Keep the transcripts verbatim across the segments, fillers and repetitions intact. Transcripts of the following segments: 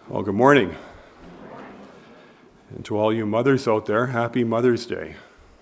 Well, good morning. And to all you mothers out there, happy Mother's Day.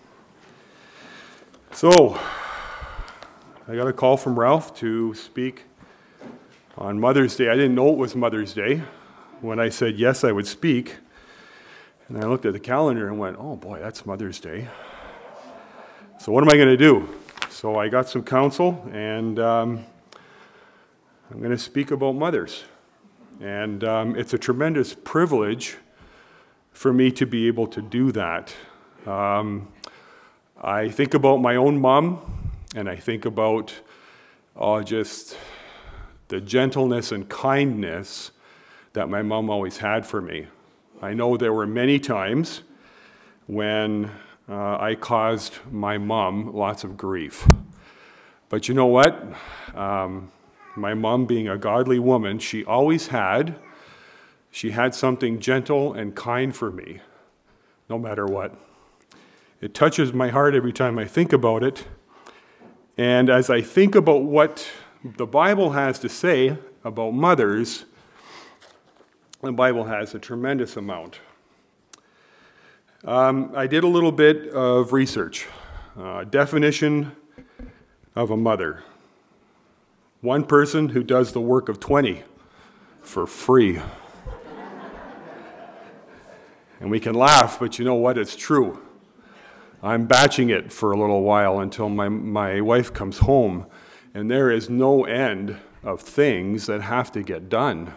So, I got a call from Ralph to speak on Mother's Day. I didn't know it was Mother's Day when I said yes, I would speak. And I looked at the calendar and went, oh boy, that's Mother's Day. So what am I going to do? So I got some counsel, and um, I'm going to speak about mothers. And um, it's a tremendous privilege for me to be able to do that. Um, I think about my own mom, and I think about uh, just the gentleness and kindness that my mom always had for me. I know there were many times when uh, I caused my mom lots of grief. But you know what? Um, My mom, being a godly woman, she always had, she had something gentle and kind for me, no matter what. It touches my heart every time I think about it. And as I think about what the Bible has to say about mothers, the Bible has a tremendous amount. Um, I did a little bit of research. Uh, definition of a mother. One person who does the work of twenty for free. And we can laugh, but you know what? It's true. I'm batching it for a little while until my, my wife comes home, and there is no end of things that have to get done.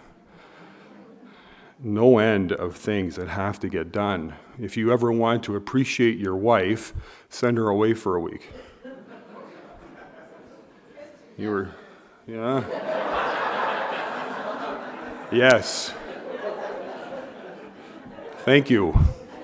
No end of things that have to get done. If you ever want to appreciate your wife, send her away for a week. You were... Yeah. Yes. Thank you.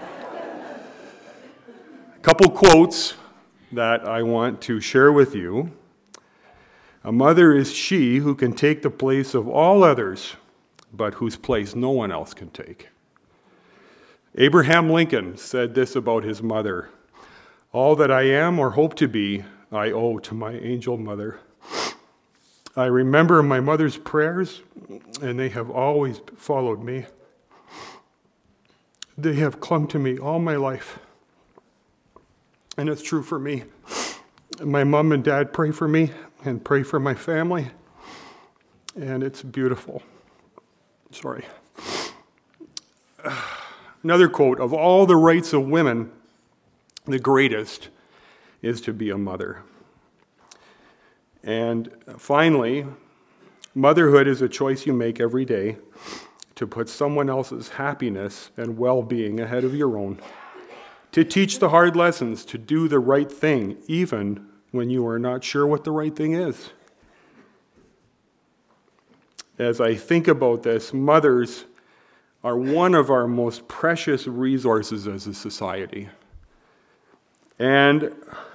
A couple quotes that I want to share with you. A mother is she who can take the place of all others, but whose place no one else can take. Abraham Lincoln said this about his mother. All that I am or hope to be, I owe to my angel mother. I remember my mother's prayers, and they have always followed me. They have clung to me all my life. And it's true for me. My mom and dad pray for me and pray for my family, and it's beautiful. Sorry. Another quote, of all the rights of women, the greatest is to be a mother. And finally, motherhood is a choice you make every day to put someone else's happiness and well-being ahead of your own, to teach the hard lessons, to do the right thing, even when you are not sure what the right thing is. As I think about this, mothers are one of our most precious resources as a society. And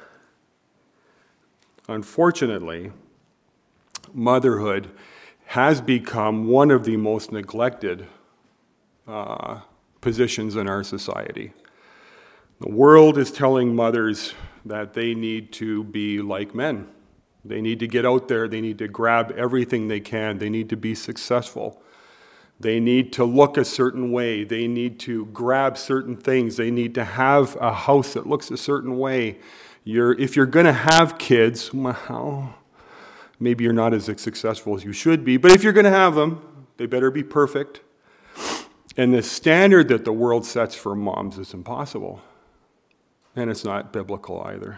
unfortunately, motherhood has become one of the most neglected uh, positions in our society. The world is telling mothers that they need to be like men. They need to get out there, they need to grab everything they can, they need to be successful. They need to look a certain way, they need to grab certain things, they need to have a house that looks a certain way. You're, if you're going to have kids, well, maybe you're not as successful as you should be, but if you're going to have them, they better be perfect. And the standard that the world sets for moms is impossible. And it's not biblical either.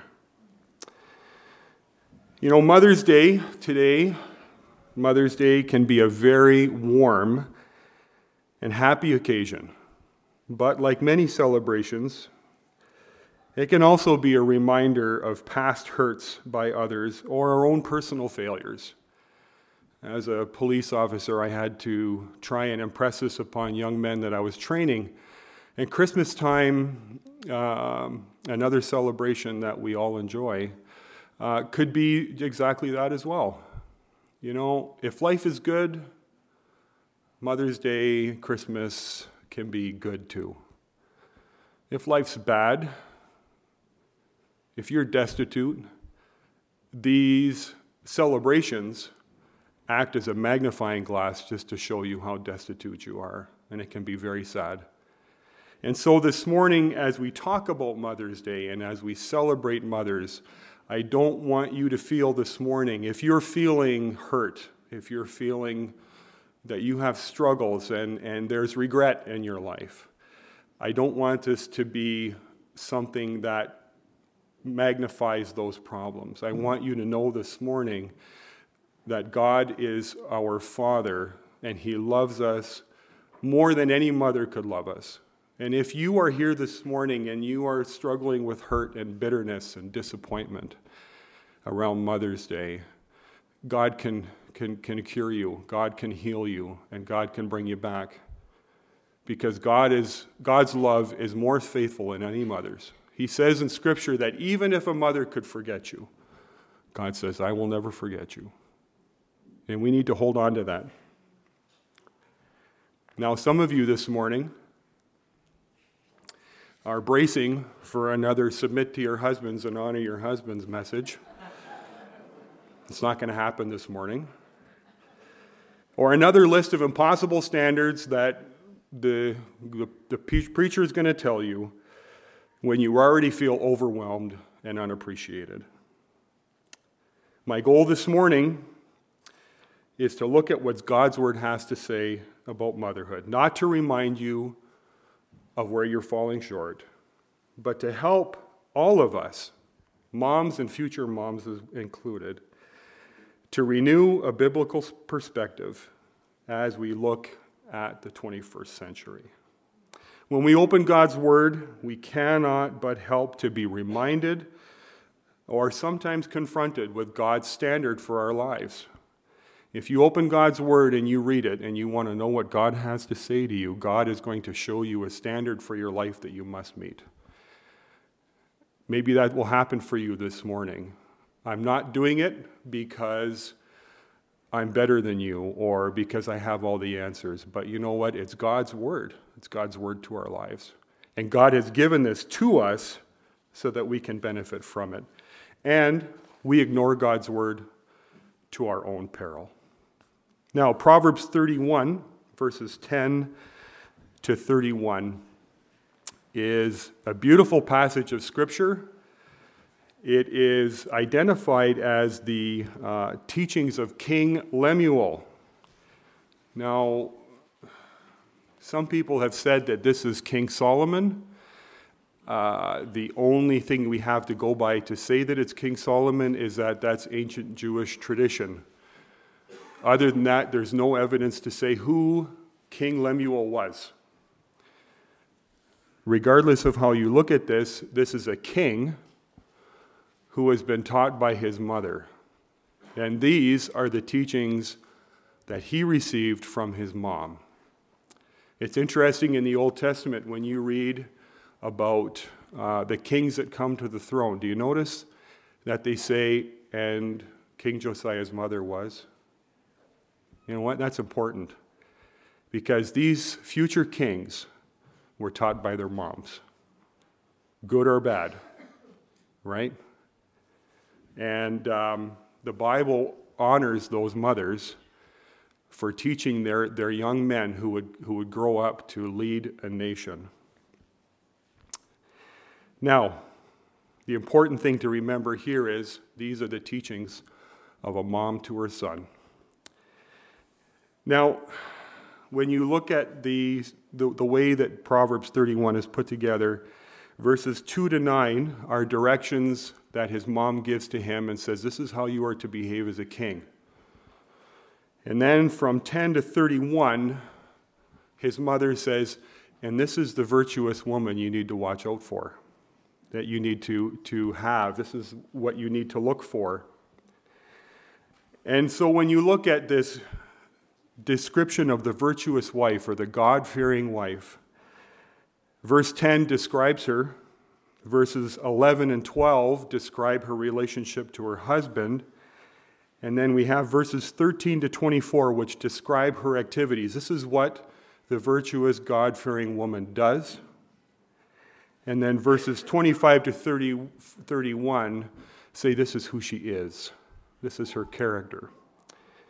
You know, Mother's Day today, Mother's Day can be a very warm and happy occasion. But like many celebrations, it can also be a reminder of past hurts by others or our own personal failures. As a police officer, I had to try and impress this upon young men that I was training. And Christmas time, um, another celebration that we all enjoy, uh, could be exactly that as well. You know, if life is good, Mother's Day, Christmas can be good too. If life's bad, if you're destitute, these celebrations act as a magnifying glass just to show you how destitute you are, and it can be very sad. And so this morning, as we talk about Mother's Day and as we celebrate mothers, I don't want you to feel this morning, if you're feeling hurt, if you're feeling that you have struggles and, and there's regret in your life, I don't want this to be something that magnifies those problems. I want you to know this morning that God is our Father and He loves us more than any mother could love us. And if you are here this morning and you are struggling with hurt and bitterness and disappointment around Mother's Day, God can, can, can cure you, God can heal you, and God can bring you back. Because God is, God's love is more faithful than any mother's. He says in Scripture that even if a mother could forget you, God says, I will never forget you. And we need to hold on to that. Now, some of you this morning are bracing for another submit to your husbands and honor your husbands message. It's not going to happen this morning. Or another list of impossible standards that the, the, the preacher is going to tell you when you already feel overwhelmed and unappreciated. My goal this morning is to look at what God's Word has to say about motherhood, not to remind you of where you're falling short, but to help all of us, moms and future moms included, to renew a biblical perspective as we look at the twenty-first century. When we open God's Word, we cannot but help to be reminded or sometimes confronted with God's standard for our lives. If you open God's Word and you read it and you want to know what God has to say to you, God is going to show you a standard for your life that you must meet. Maybe that will happen for you this morning. I'm not doing it because I'm better than you or because I have all the answers. But you know what? It's God's Word. It's God's Word to our lives. And God has given this to us so that we can benefit from it. And we ignore God's Word to our own peril. Now, Proverbs thirty-one, verses ten to thirty-one, is a beautiful passage of Scripture. It is identified as the uh, teachings of King Lemuel. Now, some people have said that this is King Solomon. Uh, the only thing we have to go by to say that it's King Solomon is that that's ancient Jewish tradition. Other than that, there's no evidence to say who King Lemuel was. Regardless of how you look at this, this is a king who has been taught by his mother. And these are the teachings that he received from his mom. It's interesting in the Old Testament when you read about uh, the kings that come to the throne. Do you notice that they say, and King Josiah's mother was? You know what? That's important. Because these future kings were taught by their moms. Good or bad. Right? And um, the Bible honors those mothers for teaching their, their young men who would, who would grow up to lead a nation. Now, the important thing to remember here is these are the teachings of a mom to her son. Now, when you look at the, the, the way that Proverbs thirty-one is put together, verses two to nine are directions that his mom gives to him and says, this is how you are to behave as a king. And then from ten to thirty-one, his mother says, and this is the virtuous woman you need to watch out for, that you need to, to have. This is what you need to look for. And so when you look at this description of the virtuous wife or the God-fearing wife, verse ten describes her. Verses eleven and twelve describe her relationship to her husband. And then we have verses thirteen to twenty-four, which describe her activities. This is what the virtuous, God-fearing woman does. And then verses twenty-five to thirty, thirty-one say this is who she is. This is her character.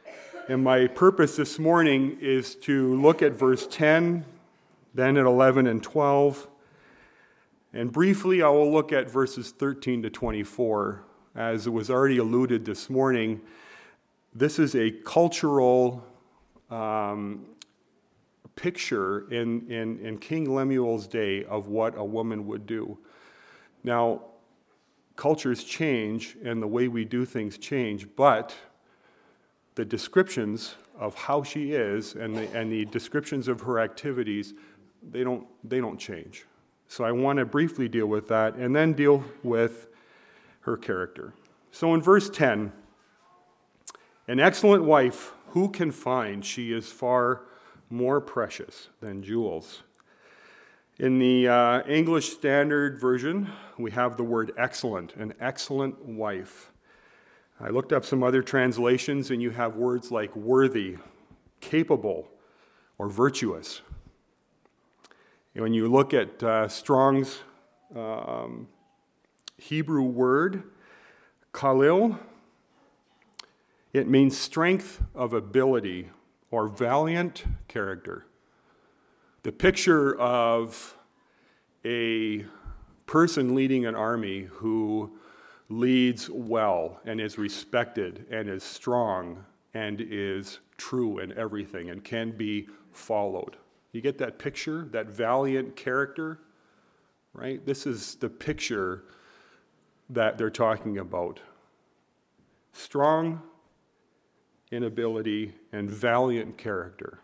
And my purpose this morning is to look at verse ten, then at eleven and twelve, and briefly I will look at verses thirteen to twenty-four. As it was already alluded this morning, this is a cultural um, picture in, in, in King Lemuel's day of what a woman would do. Now, cultures change and the way we do things change, but the descriptions of how she is and the, and the descriptions of her activities, they don't, they don't change. So I want to briefly deal with that and then deal with her character. So in verse ten, an excellent wife, who can find? She is far more precious than jewels. In the uh, English Standard Version, we have the word excellent, an excellent wife. I looked up some other translations, and you have words like worthy, capable, or virtuous. And when you look at uh, Strong's um, Hebrew word, kalil, it means strength of ability or valiant character. The picture of a person leading an army who leads well and is respected and is strong and is true in everything and can be followed. You get that picture, that valiant character, right? This is the picture that they're talking about. Strong in ability and valiant character.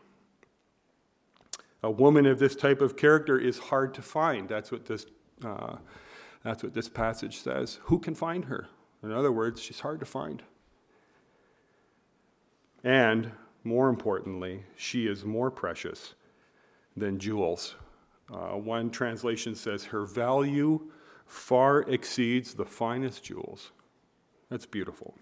A woman of this type of character is hard to find. That's what this uh, that's what this passage says. Who can find her? In other words, she's hard to find. And more importantly, she is more precious than jewels. Uh, one translation says her value far exceeds the finest jewels. That's beautiful.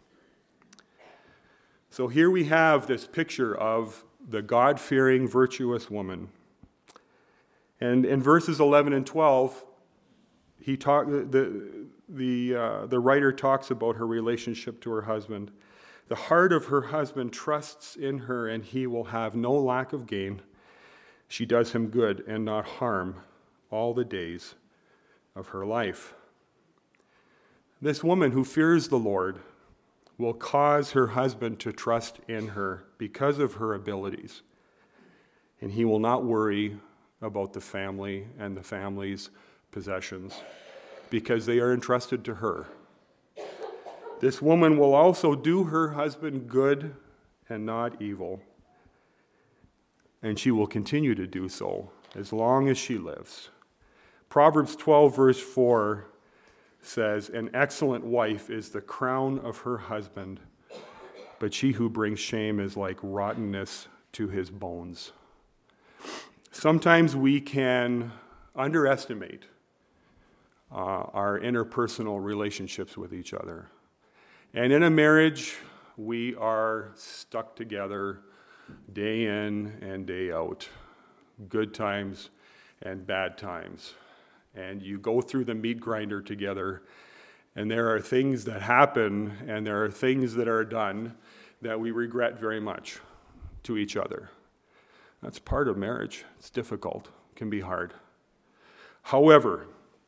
So here we have this picture of the God-fearing, virtuous woman. And in verses eleven and twelve, he talk, the, the, uh, the writer talks about her relationship to her husband. The heart of her husband trusts in her, and he will have no lack of gain. She does him good and not harm all the days of her life. This woman who fears the Lord will cause her husband to trust in her because of her abilities. And he will not worry about the family and the family's possessions because they are entrusted to her. This woman will also do her husband good and not evil. And she will continue to do so as long as she lives. Proverbs twelve, verse four says, an excellent wife is the crown of her husband, but she who brings shame is like rottenness to his bones. Sometimes we can underestimate uh, our interpersonal relationships with each other. And in a marriage, we are stuck together day in and day out, good times and bad times. And you go through the meat grinder together, and there are things that happen and there are things that are done that we regret very much to each other. That's part of marriage. It's difficult. It can be hard. However,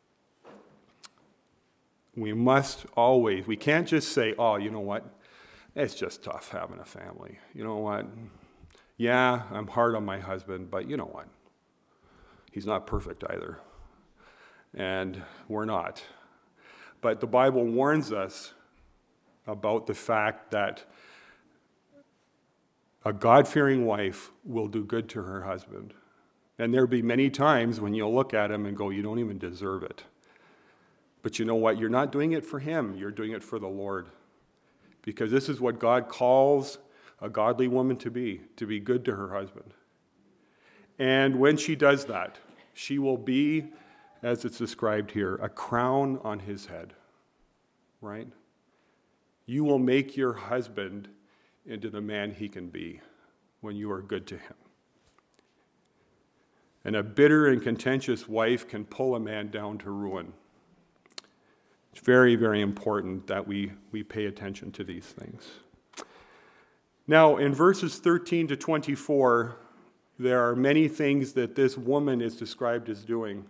we must always, we can't just say, oh, you know what? It's just tough having a family. You know what? Yeah, I'm hard on my husband, but you know what? He's not perfect either. And we're not. But the Bible warns us about the fact that a God-fearing wife will do good to her husband. And there'll be many times when you'll look at him and go, you don't even deserve it. But you know what? You're not doing it for him. You're doing it for the Lord. Because this is what God calls a godly woman to be, to be good to her husband. And when she does that, she will be, as it's described here, a crown on his head, right? You will make your husband into the man he can be when you are good to him. And a bitter and contentious wife can pull a man down to ruin. It's very, very important that we, we pay attention to these things. Now, in verses thirteen to twenty-four, there are many things that this woman is described as doing.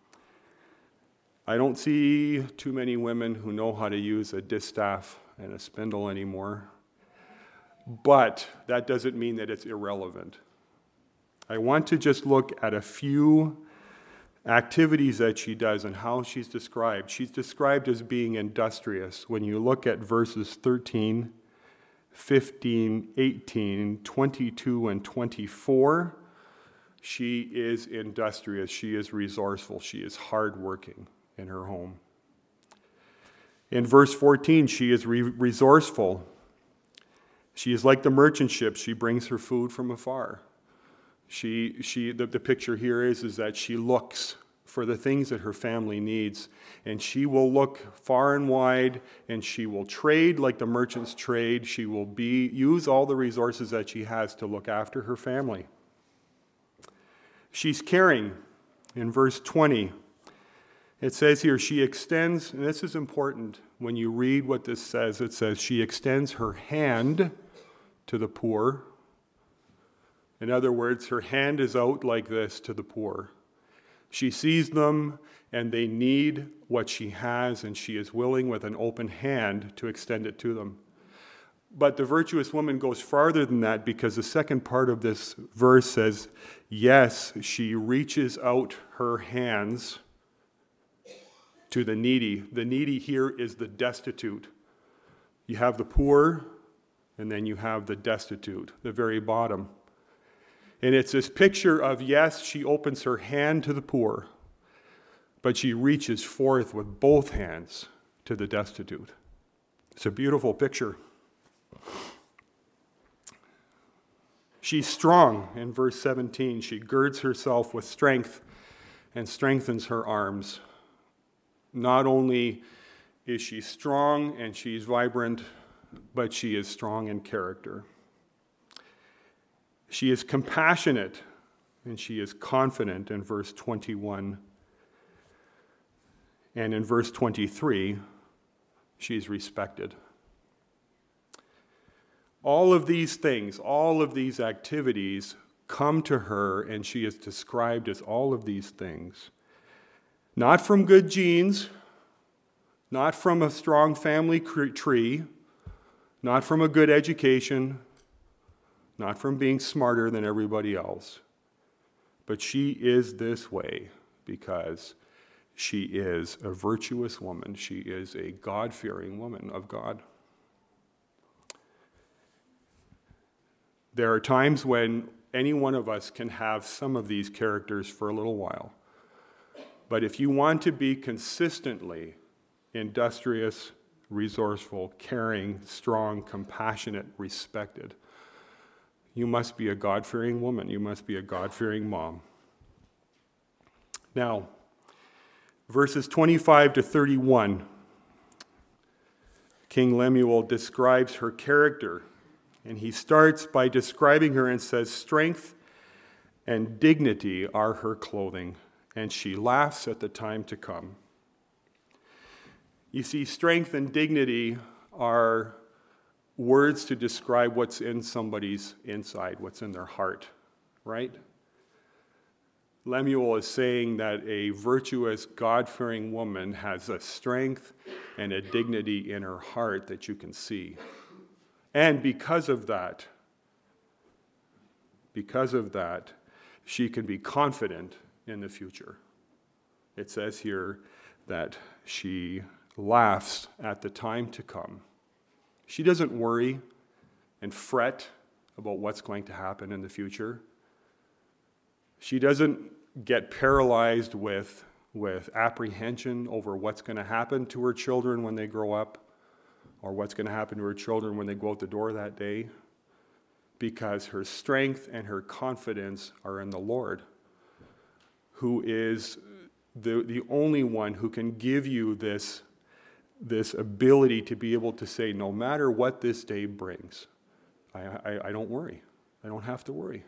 I don't see too many women who know how to use a distaff and a spindle anymore, but that doesn't mean that it's irrelevant. I want to just look at a few activities that she does and how she's described. She's described as being industrious. When you look at verses thirteen, fifteen, eighteen, twenty-two, and twenty-four, she is industrious, she is resourceful, she is hardworking in her home. In verse fourteen, she is re- resourceful. She is like the merchant ship, she brings her food from afar. She, she, the, the picture here is, is that she looks for the things that her family needs, and she will look far and wide, and she will trade like the merchants trade. She will be use all the resources that she has to look after her family. She's caring. In verse twenty, it says here, she extends, and this is important, when you read what this says, it says she extends her hand to the poor. In other words, her hand is out like this to the poor. She sees them and they need what she has, and she is willing with an open hand to extend it to them. But the virtuous woman goes farther than that, because the second part of this verse says, yes, she reaches out her hands to the needy. The needy here is the destitute. You have the poor, and then you have the destitute, the very bottom. And it's this picture of, yes, she opens her hand to the poor, but she reaches forth with both hands to the destitute. It's a beautiful picture. She's strong in verse seventeen. She girds herself with strength and strengthens her arms. Not only is she strong and she's vibrant, but she is strong in character. She is compassionate and she is confident in verse twenty-one. And in verse twenty-three, she's respected. All of these things, all of these activities come to her, and she is described as all of these things. Not from good genes, not from a strong family tree, not from a good education, not from being smarter than everybody else, but she is this way because she is a virtuous woman. She is a God-fearing woman of God. There are times when any one of us can have some of these characters for a little while. But if you want to be consistently industrious, resourceful, caring, strong, compassionate, respected, you must be a God-fearing woman. You must be a God-fearing mom. Now, verses twenty-five to thirty-one, King Lemuel describes her character, and he starts by describing her and says, strength and dignity are her clothing, and she laughs at the time to come. You see, strength and dignity are words to describe what's in somebody's inside, what's in their heart, right? Lemuel is saying that a virtuous, God-fearing woman has a strength and a dignity in her heart that you can see. And because of that, because of that, she can be confident in the future. It says here that she laughs at the time to come. She doesn't worry and fret about what's going to happen in the future. She doesn't get paralyzed with, with apprehension over what's going to happen to her children when they grow up, or what's going to happen to her children when they go out the door that day, because her strength and her confidence are in the Lord, who is the, the only one who can give you this this ability to be able to say, no matter what this day brings, I, I, I don't worry. I don't have to worry.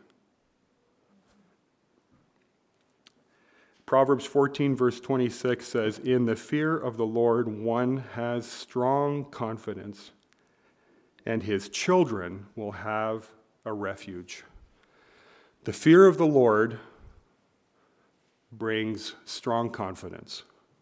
Proverbs fourteen, verse twenty-six says, in the fear of the Lord, one has strong confidence, and his children will have a refuge. The fear of the Lord brings strong confidence.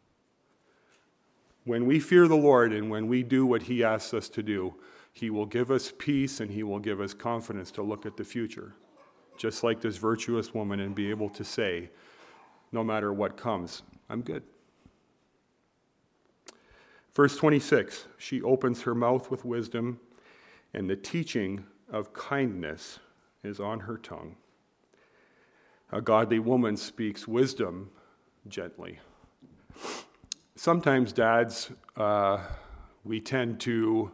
When we fear the Lord and when we do what he asks us to do, he will give us peace and he will give us confidence to look at the future, just like this virtuous woman, and be able to say, no matter what comes, I'm good. Verse twenty-six, she opens her mouth with wisdom, and the teaching of kindness is on her tongue. A godly woman speaks wisdom gently. Sometimes, dads, uh, we tend to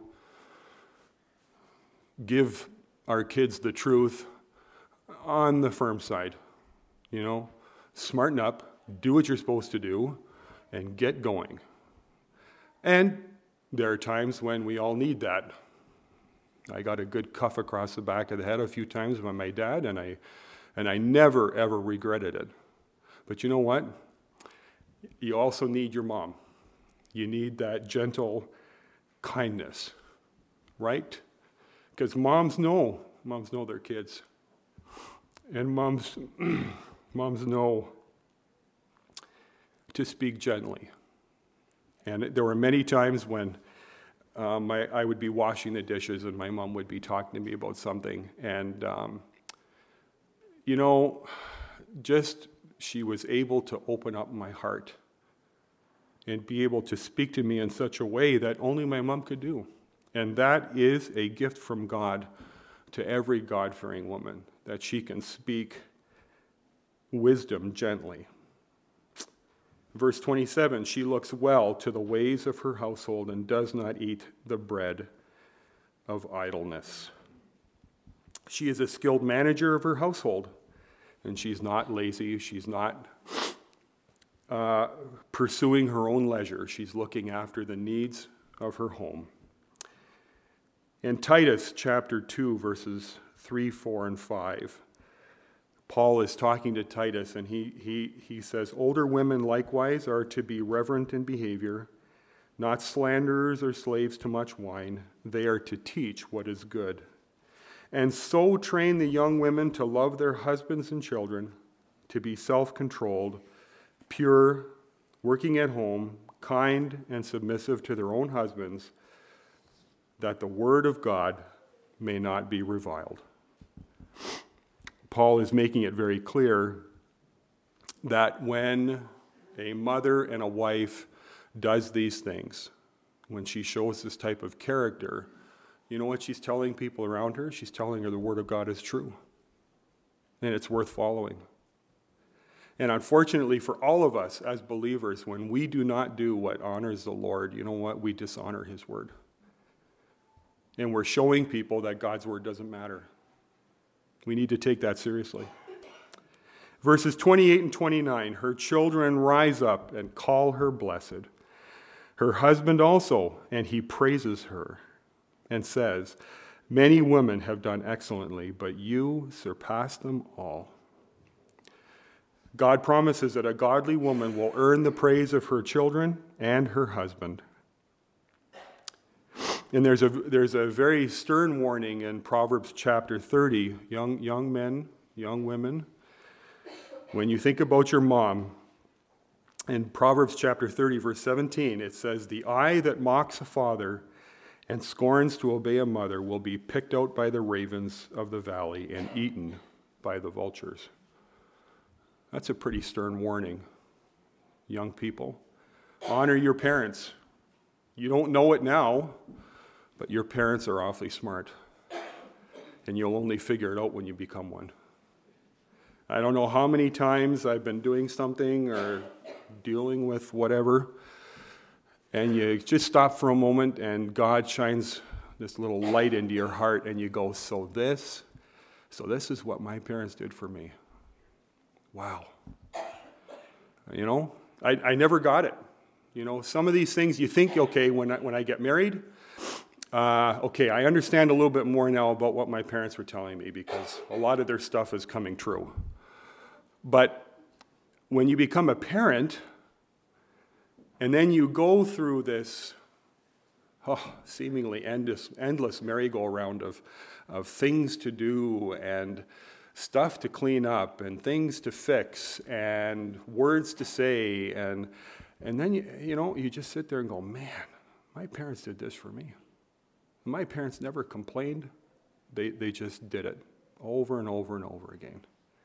give our kids the truth on the firm side. You know, smarten up, do what you're supposed to do, and get going. And there are times when we all need that. I got a good cuff across the back of the head a few times by my dad, and I and I never, ever regretted it. But you know what? You also need your mom. You need that gentle kindness, right? Because moms know, moms know their kids. And moms, moms know to speak gently. And there were many times when um, I, I would be washing the dishes and my mom would be talking to me about something. And, um, you know, just she was able to open up my heart and be able to speak to me in such a way that only my mom could do. And that is a gift from God to every God-fearing woman, that she can speak wisdom gently. Verse twenty-seven, she looks well to the ways of her household and does not eat the bread of idleness. She is a skilled manager of her household, and she's not lazy. She's not uh, pursuing her own leisure. She's looking after the needs of her home. In Titus chapter two, verses three, four, and five, Paul is talking to Titus, and he, he, he says, older women likewise are to be reverent in behavior, not slanderers or slaves to much wine. They are to teach what is good. And so train the young women to love their husbands and children, to be self-controlled, pure, working at home, kind and submissive to their own husbands, that the word of God may not be reviled. Paul is making it very clear that when a mother and a wife does these things, when she shows this type of character, you know what she's telling people around her? She's telling her the word of God is true, and it's worth following. And unfortunately for all of us as believers, when we do not do what honors the Lord, you know what? We dishonor his word. And we're showing people that God's word doesn't matter. We need to take that seriously. Verses twenty-eight and twenty-nine, her children rise up and call her blessed. Her husband also, and he praises her and says, many women have done excellently, but you surpass them all. God promises that a godly woman will earn the praise of her children and her husband. And there's a there's a very stern warning in Proverbs chapter thirty, young young men, young women. When you think about your mom, in Proverbs chapter thirty, verse seventeen, it says, the eye that mocks a father and scorns to obey a mother will be picked out by the ravens of the valley and eaten by the vultures. That's a pretty stern warning, young people. Honor your parents. You don't know it now, but your parents are awfully smart, and you'll only figure it out when you become one. I don't know how many times I've been doing something or dealing with whatever, and you just stop for a moment, and God shines this little light into your heart, and you go, so this, so this is what my parents did for me. Wow. You know, I, I never got it. You know, some of these things you think, okay, when I, when I get married, Uh, okay, I understand a little bit more now about what my parents were telling me because a lot of their stuff is coming true. But when you become a parent, and then you go through this oh, seemingly endless, endless merry-go-round of, of things to do and stuff to clean up and things to fix and words to say. And, and then, you, you know, you just sit there and go, man, my parents did this for me. My parents never complained. They, they just did it over and over and over again.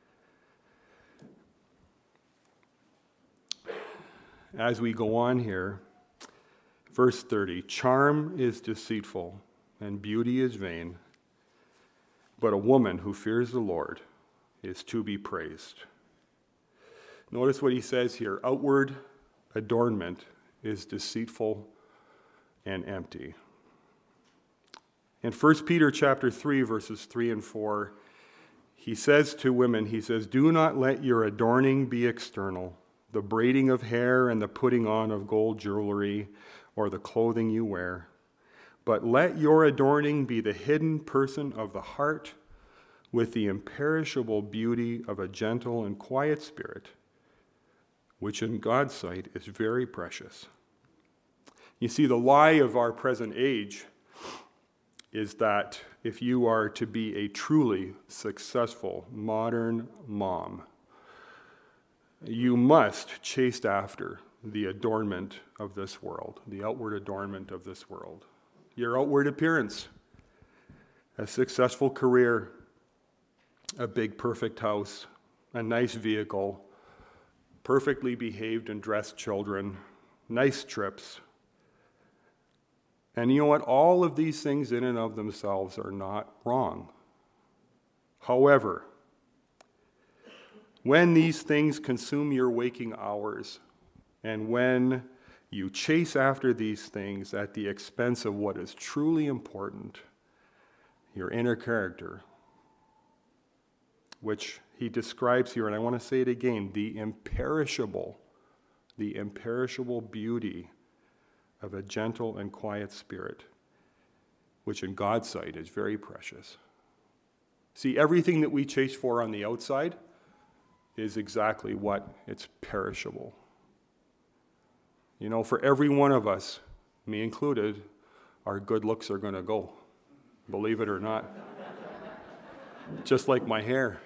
As we go on here, verse thirty, charm is deceitful and beauty is vain, but a woman who fears the Lord is to be praised. Notice what he says here. Outward adornment is deceitful and empty. In First Peter chapter three, verses three and four, he says to women, he says, do not let your adorning be external, the braiding of hair and the putting on of gold jewelry or the clothing you wear, but let your adorning be the hidden person of the heart with the imperishable beauty of a gentle and quiet spirit, which in God's sight is very precious. You see, the lie of our present age is that if you are to be a truly successful modern mom, you must chase after the adornment of this world, the outward adornment of this world. Your outward appearance, a successful career, a big perfect house, a nice vehicle, perfectly behaved and dressed children, nice trips. And you know what? All of these things in and of themselves are not wrong. However, when these things consume your waking hours, and when you chase after these things at the expense of what is truly important, your inner character, which he describes here, and I want to say it again, the imperishable, the imperishable beauty of a gentle and quiet spirit, which in God's sight is very precious. See, everything that we chase for on the outside is exactly what? It's perishable. You know, for every one of us, me included, our good looks are going to go, believe it or not. Just like my hair.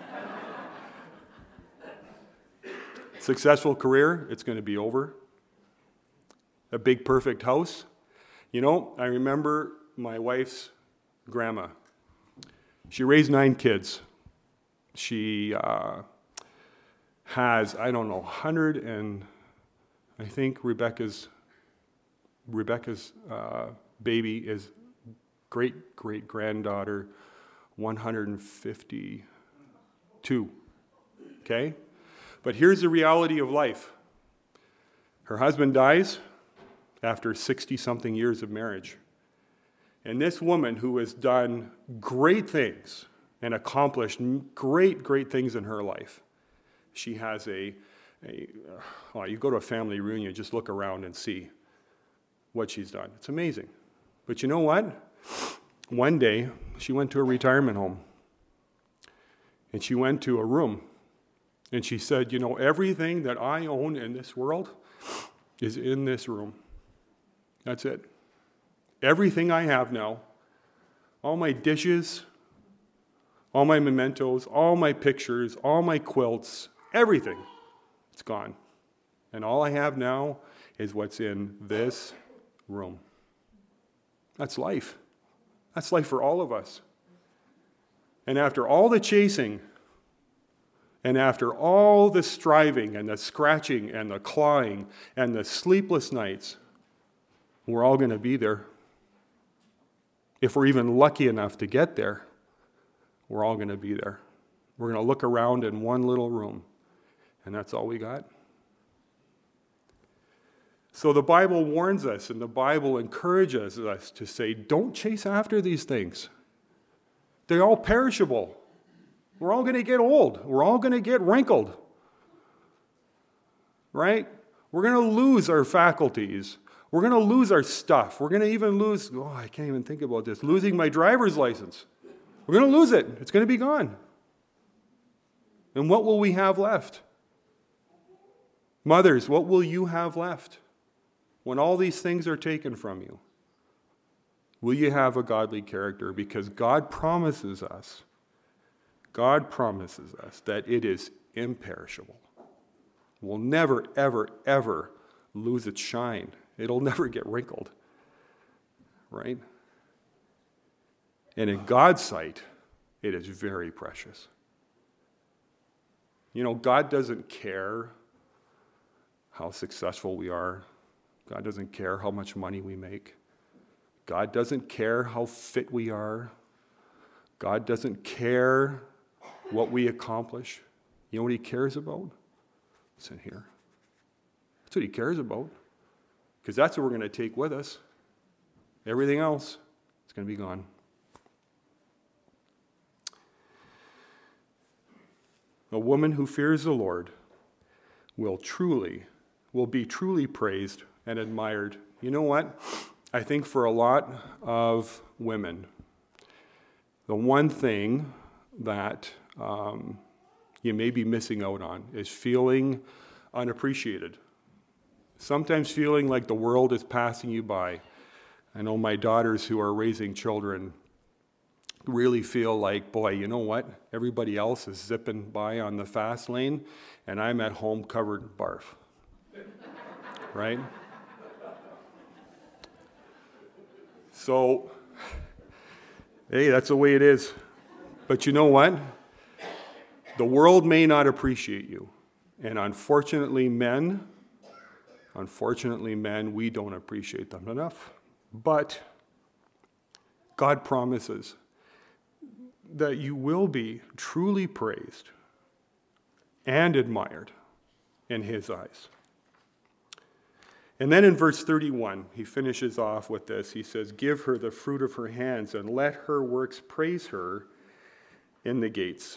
Successful career, it's going to be over. A big perfect house. You know, I remember my wife's grandma. She raised nine kids. She uh, has, I don't know, one hundred and I think Rebecca's Rebecca's uh, baby is great great granddaughter one hundred fifty-two. Okay? But here's the reality of life. Her husband dies after sixty-something years of marriage. And this woman who has done great things and accomplished great, great things in her life, she has a, a oh, you go to a family reunion, just look around and see what she's done. It's amazing. But you know what? One day, she went to a retirement home. And she went to a room. And she said, you know, everything that I own in this world is in this room. That's it. Everything I have now, all my dishes, all my mementos, all my pictures, all my quilts, everything, it's gone. And all I have now is what's in this room. That's life. That's life for all of us. And after all the chasing, and after all the striving and the scratching and the clawing and the sleepless nights, we're all going to be there. If we're even lucky enough to get there, we're all going to be there. We're going to look around in one little room, and that's all we got. So the Bible warns us, and the Bible encourages us to say, don't chase after these things. They're all perishable. We're all going to get old. We're all going to get wrinkled. Right? We're going to lose our faculties. We're going to lose our stuff. We're going to even lose, oh, I can't even think about this, losing my driver's license. We're going to lose it. It's going to be gone. And what will we have left? Mothers, what will you have left when all these things are taken from you? Will you have a godly character? Because God promises us, God promises us that it is imperishable. Will never, ever, ever lose its shine. It'll never get wrinkled. Right? And in God's sight, it is very precious. You know, God doesn't care how successful we are. God doesn't care how much money we make. God doesn't care how fit we are. God doesn't care what we accomplish. You know what he cares about? It's in here. That's what he cares about. Because that's what we're going to take with us. Everything else is going to be gone. A woman who fears the Lord will truly, will be truly praised and admired. You know what? I think for a lot of women, the one thing that um, you may be missing out on is feeling unappreciated. Sometimes feeling like the world is passing you by. I know my daughters who are raising children really feel like, boy, you know what? Everybody else is zipping by on the fast lane, and I'm at home covered in barf. Right? So, hey, that's the way it is. But you know what? The world may not appreciate you. And unfortunately, men, unfortunately, men, we don't appreciate them enough. But God promises that you will be truly praised and admired in his eyes. And then in verse thirty-one, he finishes off with this. He says, "Give her the fruit of her hands, and let her works praise her in the gates."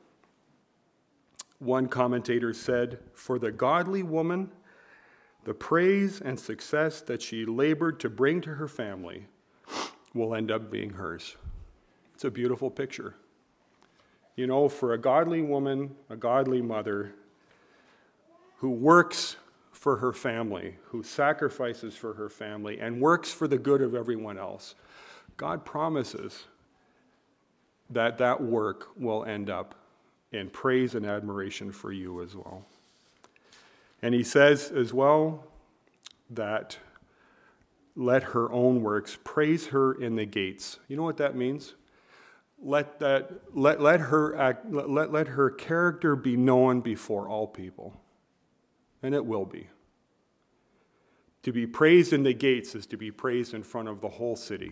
One commentator said, "For the godly woman, the praise and success that she labored to bring to her family will end up being hers." It's a beautiful picture. You know, for a godly woman, a godly mother who works for her family, who sacrifices for her family, and works for the good of everyone else, God promises that that work will end up in praise and admiration for you as well. And he says as well that let her own works praise her in the gates. You know what that means? Let that let, let her act, let, let her character be known before all people. And it will be. To be praised in the gates is to be praised in front of the whole city.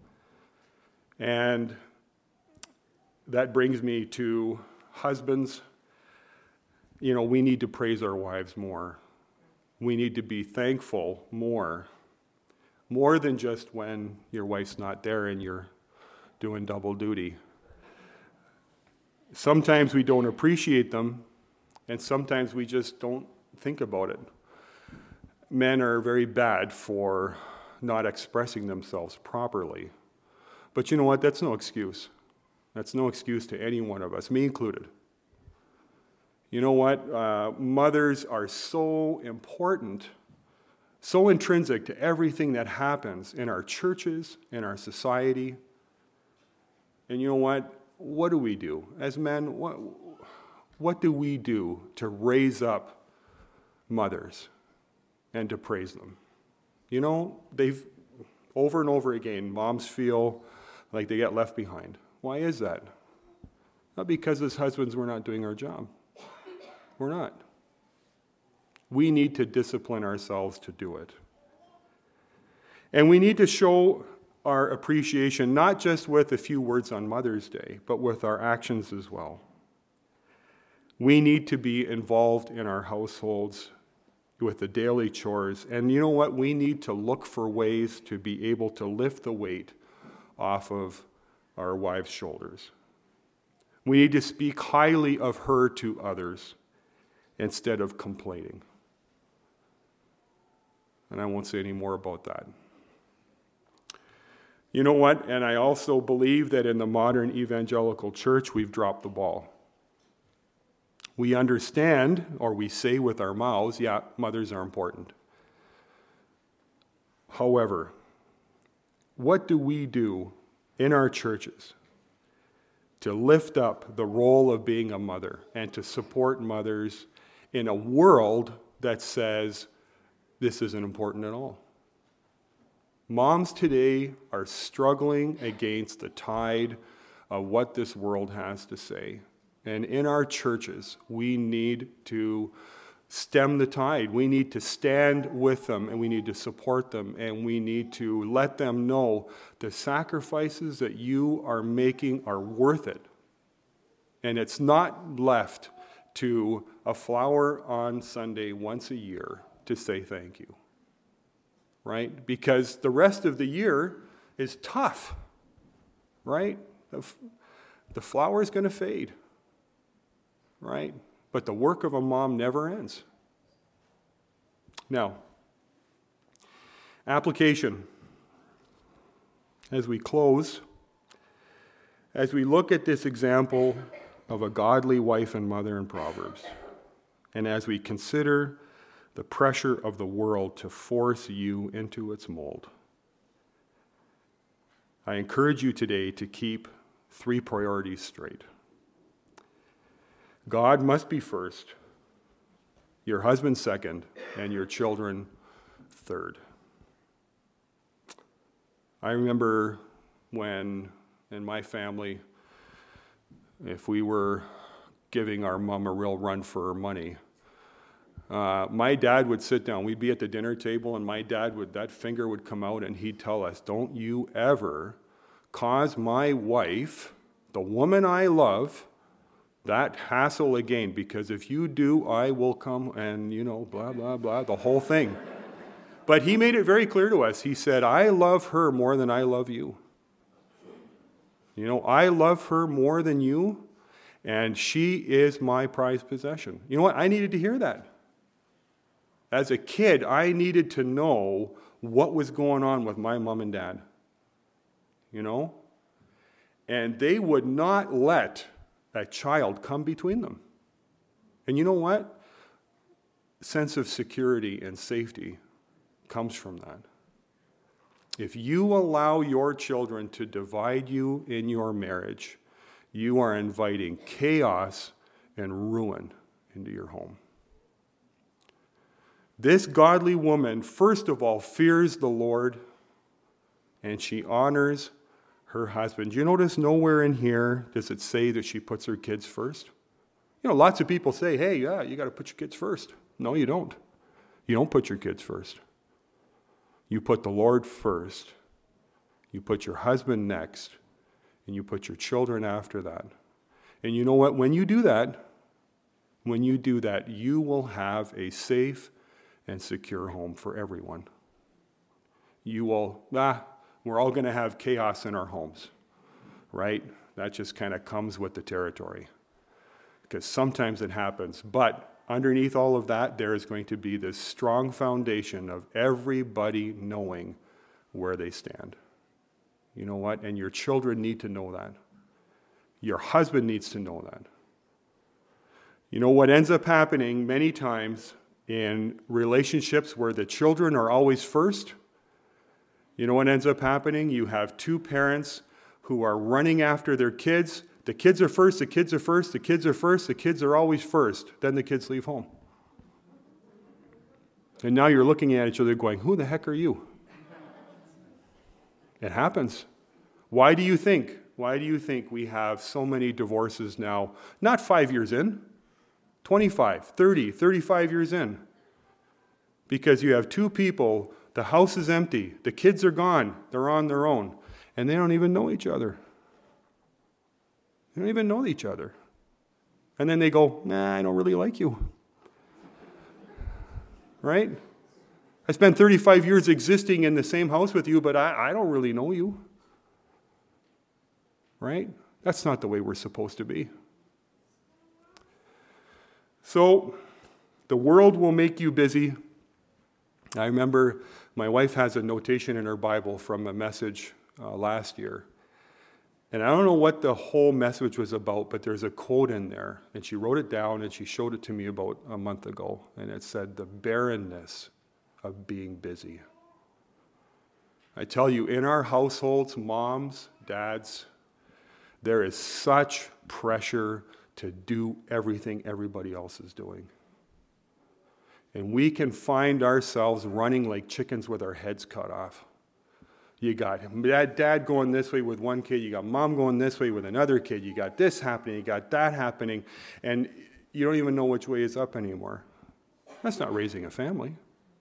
And that brings me to husbands. You know, we need to praise our wives more. We need to be thankful more. More than just when your wife's not there and you're doing double duty. Sometimes we don't appreciate them, and sometimes we just don't think about it. Men are very bad for not expressing themselves properly. But you know what? That's no excuse. That's no excuse to any one of us, me included. You know what? Uh, mothers are so important, so intrinsic to everything that happens in our churches, in our society. And you know what? What do we do? As men, what, what do we do to raise up mothers and to praise them? You know, they've, over and over again, moms feel like they get left behind. Why is that? Not because as husbands we're not doing our job. We're not. We need to discipline ourselves to do it. And we need to show our appreciation, not just with a few words on Mother's Day, but with our actions as well. We need to be involved in our households with the daily chores. And you know what? We need to look for ways to be able to lift the weight off of our wives' shoulders. We need to speak highly of her to others instead of complaining. And I won't say any more about that. You know what? And I also believe that in the modern evangelical church, we've dropped the ball. We understand, or we say with our mouths, yeah, mothers are important. However, what do we do in our churches to lift up the role of being a mother and to support mothers in a world that says this isn't important at all? Moms today are struggling against the tide of what this world has to say. And in our churches, we need to stem the tide. We need to stand with them, and we need to support them, and we need to let them know the sacrifices that you are making are worth it. And it's not left to a flower on Sunday once a year to say thank you, right? Because the rest of the year is tough, right? The, the flower is going to fade, right? But the work of a mom never ends. Now, application. As we close, as we look at this example of a godly wife and mother in Proverbs, and as we consider the pressure of the world to force you into its mold, I encourage you today to keep three priorities straight. God must be first, your husband second, and your children third. I remember when, in my family, if we were giving our mom a real run for her money, uh, my dad would sit down. We'd be at the dinner table, and my dad would, that finger would come out, and he'd tell us, "Don't you ever cause my wife, the woman I love, that hassle again, because if you do, I will come," and, you know, blah, blah, blah, the whole thing. But he made it very clear to us. He said, "I love her more than I love you. You know, I love her more than you, and she is my prized possession." You know what? I needed to hear that. As a kid, I needed to know what was going on with my mom and dad. You know? And they would not let a child come between them. And you know what? Sense of security and safety comes from that. If you allow your children to divide you in your marriage, you are inviting chaos and ruin into your home. This godly woman, first of all, fears the Lord, and she honors her husband. You notice nowhere in here does it say that she puts her kids first? You know, lots of people say, "Hey, yeah, you got to put your kids first." No, you don't. You don't put your kids first. You put the Lord first. You put your husband next, and you put your children after that. And you know what? When you do that, when you do that, you will have a safe and secure home for everyone. You will, ah, we're all going to have chaos in our homes, right? That just kind of comes with the territory, because sometimes it happens. But underneath all of that, there is going to be this strong foundation of everybody knowing where they stand. You know what? And your children need to know that. Your husband needs to know that. You know what ends up happening many times in relationships where the children are always first? You know what ends up happening? You have two parents who are running after their kids. The kids are first, the kids are first, the kids are first, the kids are always first. Then the kids leave home. And now you're looking at each other going, "Who the heck are you?" It happens. Why do you think? Why do you think we have so many divorces now? Not five years in, twenty-five, thirty, thirty-five years in. Because you have two people, the house is empty, the kids are gone, they're on their own, and they don't even know each other. They don't even know each other. And then they go, "Nah, I don't really like you." Right? I spent thirty-five years existing in the same house with you, but I, I don't really know you. Right? That's not the way we're supposed to be. So, the world will make you busy. I remember my wife has a notation in her Bible from a message uh, last year. And I don't know what the whole message was about, but there's a quote in there. And she wrote it down and she showed it to me about a month ago. And it said, "The barrenness of being busy." I tell you, in our households, moms, dads, there is such pressure to do everything everybody else is doing. And we can find ourselves running like chickens with our heads cut off. You got dad, dad going this way with one kid, you got mom going this way with another kid, you got this happening, you got that happening, and you don't even know which way is up anymore. That's not raising a family.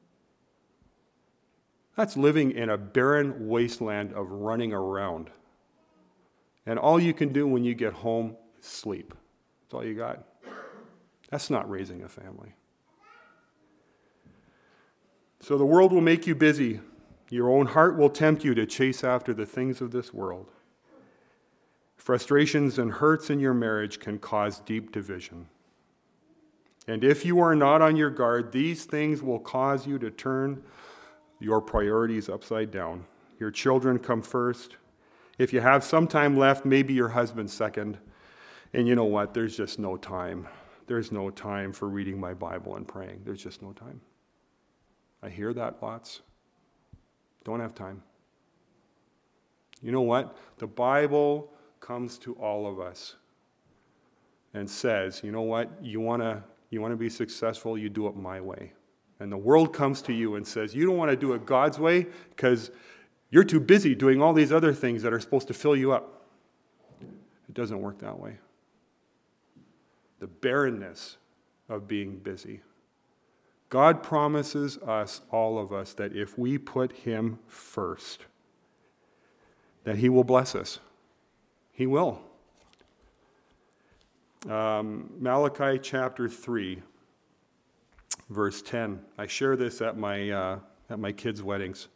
That's living in a barren wasteland of running around. And all you can do when you get home is sleep. That's all you got. That's not raising a family. So the world will make you busy. Your own heart will tempt you to chase after the things of this world. Frustrations and hurts in your marriage can cause deep division. And if you are not on your guard, these things will cause you to turn your priorities upside down. Your children come first. If you have some time left, maybe your husband second. And you know what? There's just no time. There's no time for reading my Bible and praying. There's just no time. I hear that lots. Don't have time. You know what? The Bible comes to all of us and says, you know what? You want to you want to be successful, you do it my way. And the world comes to you and says, you don't want to do it God's way because you're too busy doing all these other things that are supposed to fill you up. It doesn't work that way. The barrenness of being busy. God promises us, all of us, that if we put him first, that he will bless us. He will. Um, Malachi chapter three, verse ten. I share this at my uh, at my kids' weddings.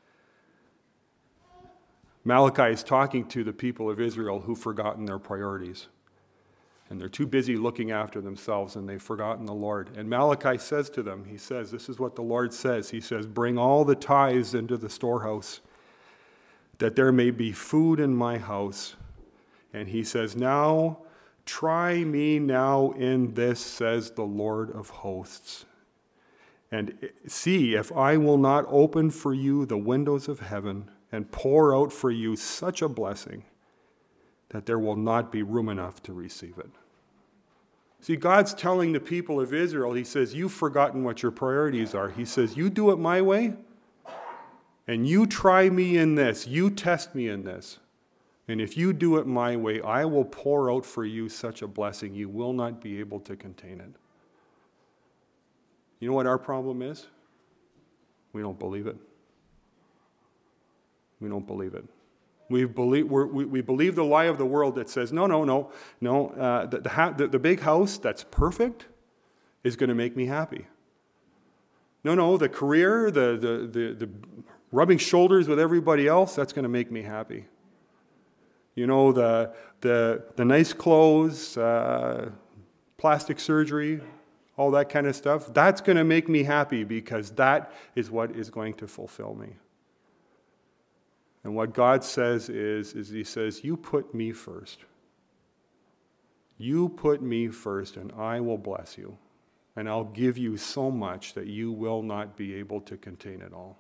Malachi is talking to the people of Israel who've forgotten their priorities. And they're too busy looking after themselves, and they've forgotten the Lord. And Malachi says to them, he says, this is what the Lord says. He says, bring all the tithes into the storehouse, that there may be food in my house. And he says, now try me now in this, says the Lord of hosts. And see if I will not open for you the windows of heaven and pour out for you such a blessing that there will not be room enough to receive it. See, God's telling the people of Israel, he says, you've forgotten what your priorities are. He says, you do it my way, and you try me in this, you test me in this. And if you do it my way, I will pour out for you such a blessing, you will not be able to contain it. You know what our problem is? We don't believe it. We don't believe it. We believe, we're, we we believe the lie of the world that says, no, no, no, no, uh, the, the, ha- the, the big house that's perfect is going to make me happy. No, no, the career, the, the, the, the rubbing shoulders with everybody else, that's going to make me happy. You know, the, the, the nice clothes, uh, plastic surgery, all that kind of stuff, that's going to make me happy because that is what is going to fulfill me. And what God says is, is he says, you put me first. You put me first, and I will bless you. And I'll give you so much that you will not be able to contain it all.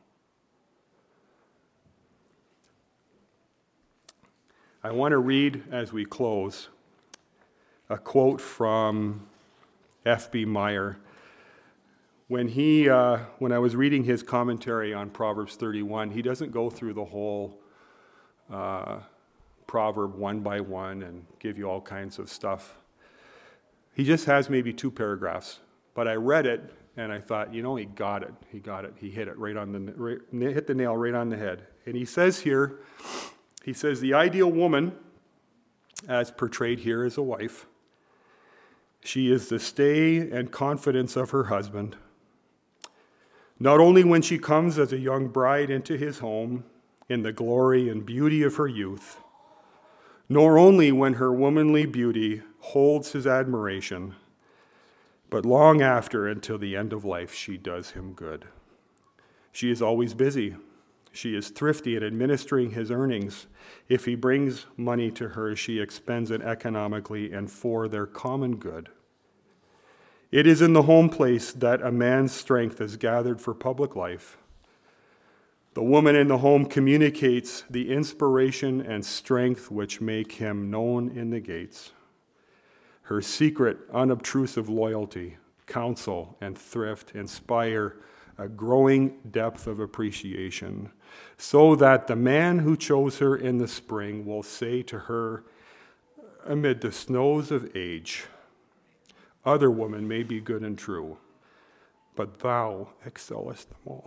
I want to read, as we close, a quote from F B Meyer. When he, uh, when I was reading his commentary on Proverbs thirty-one, he doesn't go through the whole uh, proverb one by one and give you all kinds of stuff. He just has maybe two paragraphs. But I read it and I thought, you know, he got it. He got it. He hit it right on the right, hit the nail right on the head. And he says here, he says the ideal woman, as portrayed here as a wife, she is the stay and confidence of her husband. Not only when she comes as a young bride into his home in the glory and beauty of her youth, nor only when her womanly beauty holds his admiration, but long after until the end of life she does him good. She is always busy. She is thrifty in administering his earnings. If he brings money to her, she expends it economically and for their common good. It is in the home place that a man's strength is gathered for public life. The woman in the home communicates the inspiration and strength which make him known in the gates. Her secret, unobtrusive loyalty, counsel, and thrift inspire a growing depth of appreciation, so that the man who chose her in the spring will say to her amid the snows of age, other women may be good and true, but thou excellest them all.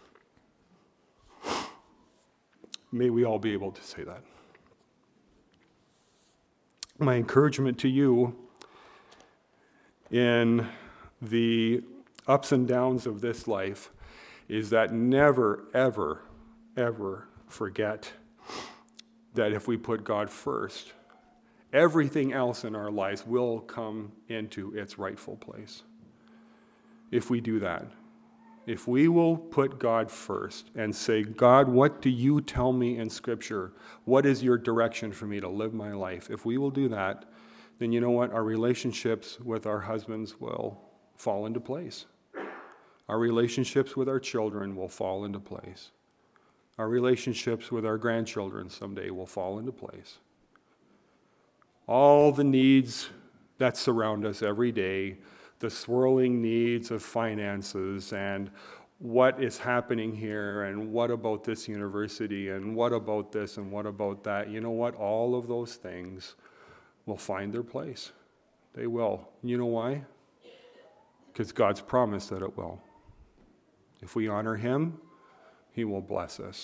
May we all be able to say that. My encouragement to you in the ups and downs of this life is that never, ever, ever forget that if we put God first, everything else in our lives will come into its rightful place. If we do that, if we will put God first and say, God, what do you tell me in Scripture? What is your direction for me to live my life? If we will do that, then you know what? Our relationships with our husbands will fall into place. Our relationships with our children will fall into place. Our relationships with our grandchildren someday will fall into place. All the needs that surround us every day, the swirling needs of finances and what is happening here and what about this university and what about this and what about that. You know what? All of those things will find their place. They will. You know why? Because God's promised that it will. If we honor Him, He will bless us.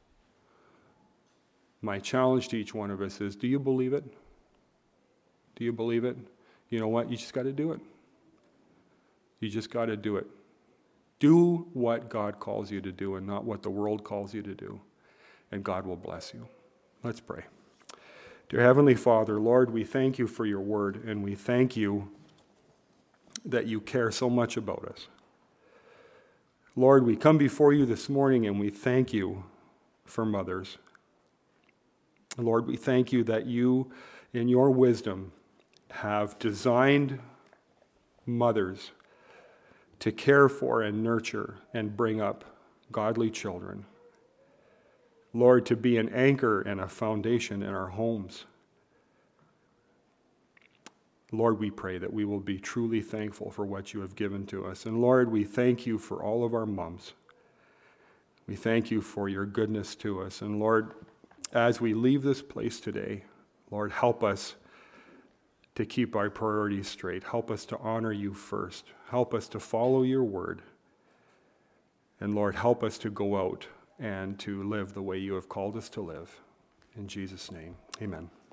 My challenge to each one of us is, do you believe it? Do you believe it? You know what? You just got to do it. You just got to do it. Do what God calls you to do and not what the world calls you to do. And God will bless you. Let's pray. Dear Heavenly Father, Lord, we thank you for your word, and we thank you that you care so much about us. Lord, we come before you this morning and we thank you for mothers. Lord, we thank you that you, in your wisdom, have designed mothers to care for and nurture and bring up godly children. Lord, to be an anchor and a foundation in our homes. Lord, we pray that we will be truly thankful for what you have given to us. And Lord, we thank you for all of our moms. We thank you for your goodness to us. And Lord, as we leave this place today, Lord, help us to keep our priorities straight. Help us to honor you first. Help us to follow your word. And Lord, help us to go out and to live the way you have called us to live. In Jesus' name, amen.